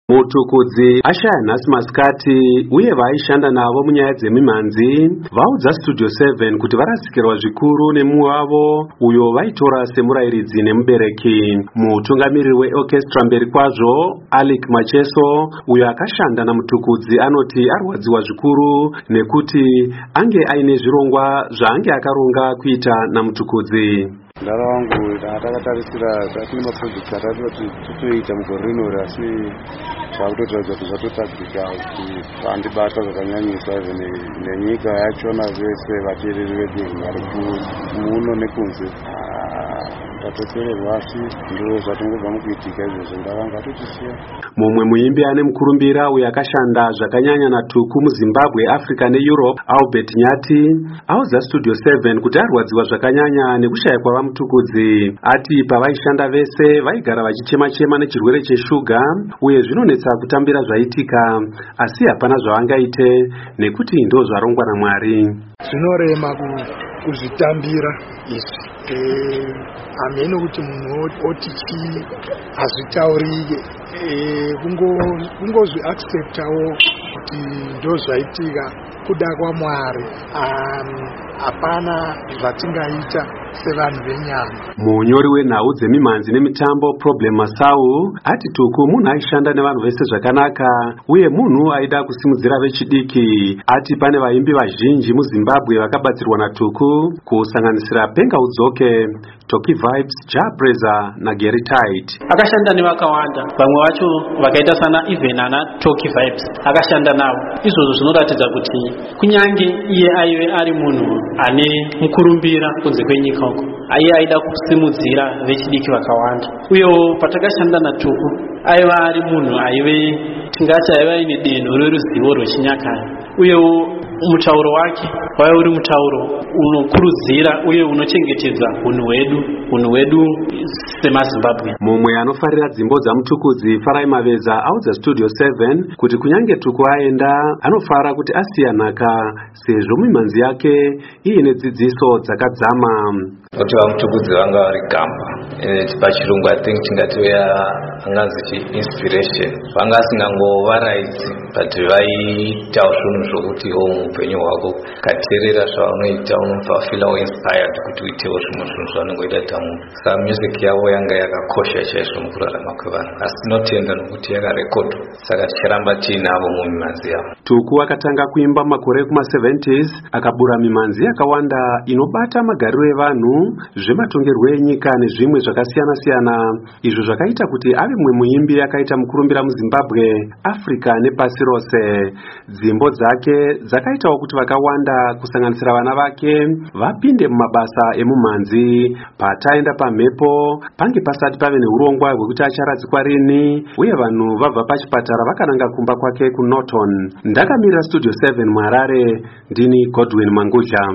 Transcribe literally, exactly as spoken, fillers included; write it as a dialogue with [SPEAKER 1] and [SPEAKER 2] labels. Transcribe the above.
[SPEAKER 1] Mutukudzi ashaya nhasi masikati uye vaishanda navo munyaya dzemimhanzi vaudza Studio seven kuti varasikirwa zvikuru nemumwe wavo uyo vaitora semurairidzi nemubereki. Mutungamiriri weorchestra mberi kwazvo Alec Macheso uyo akashanda namutukudzi anoti arwadziwa zvikuru nekuti ange aine zvirongwa zvaange akaronga kuita namutukudzi.
[SPEAKER 2] Ndaro wangu takatarisira tine maprojekti atatu kuti titoita mugore rino asi takutotaridza kuti zvatotadzika kuti vandibata zvakanyanyisa nenyika yachona vese vateereri vedu vari muno nekunze tatopererwa asi ndo zvatongobva mukuitika izvozvo ndavanga totisiya.
[SPEAKER 1] Mumwe muimbi ane mukurumbira uyo akashanda zvakanyanya natuku muZimbabwe, Africa neEurope, Albert Nyati audza Studio seven kuti arwadziwa zvakanyanya nekushaya kwavamutukudzi. Ati pavaishanda vese vaigara vachichema-chema nechirwere cheshuga uye zvinonetsa kutambira zvaitika asi hapana zvavangaite nekuti ndo zvarongwa naMwari.
[SPEAKER 3] Zvinorema kuzvitambira izvi hamene kuti munhu oti chii hazvitaurike, kungozvi acceptawo kuti ndo zvaitika kuda kwaMwari, hapana zvatingaita sevanhu venyama.
[SPEAKER 1] Munyori wenhau dzemimhanzi nemitambo Problem Masau ati tuku munhu aishanda nevanhu vese zvakanaka uye munhu aida kusimudzira vechidiki. Ati pane vaimbi vazhinji muZimbabwe vakabatsirwa natuku kusanganisira Penga Udzoke, Toki Vibes, Jabreza naGary Tite.
[SPEAKER 4] Akashanda nevakawanda, vamwe vacho vakaita sana even ana Toki Vibes akashanda navo. Izvozvo zvinoratidza kuti kunyange iye aive ari munhu ane mukurumbira kunze kwenyika uko, aiye aida kusimudzira vechidiki vakawanda. Uyewo patakashanda natuku aiva ari munhu aive tingati aiva ine denho reruzivo rwechinyakare. Uyewo mutauro wake waive uri mutauro unokurudzira uye unochengetedza unhu hwedu unhu hwedu semaZimbabwe.
[SPEAKER 1] Mumwe anofarira dzimbo dzamutukudzi Farai Maveza audza Studio seven kuti kunyange tuku aenda anofara kuti asiya nhaka sezvo mimhanzi yake iine dzidziso dzakadzama.
[SPEAKER 5] Kuti vamutukudzi vanga vari gamba pachirungu I think tingatoya anganzi inspiration. Vanga vasingangovaraidzi but vaitawo zvinhu zvokuti muupenyu hwako kateerera zvaunoita unobva feel inspired kuti uitewo zvimwe zvinhu zvaunongoita tamunhu. Saka music yavo yanga yakakosha chaizvo mukurarama kwevanhu asi tinotenda nokuti yakarekodwa, saka ticharamba tiinavo mumimhanzi yavo.
[SPEAKER 1] Tuku akatanga kuimba makore kuma seventies akabura mimhanzi yakawanda inobata magariro evanhu, zvematongerwo enyika nezvimwe zvakasiyana-siyana, izvo zvakaita kuti ave mumwe muimbi akaita mukurumbira muZimbabwe, Africa nepasi rose. Dzimbo dzake dzakaitawo kuti vakawanda kusanganisira vana vake vapinde mumabasa emumhanzi. Pataenda pamhepo pange pasati pave neurongwa hwekuti acharadzikwa rini uye vanhu vabva pachipatara vakananga kumba kwake kuNorton. Ndakamirira Studio seven muHarare, ndini Godwin Mangudya.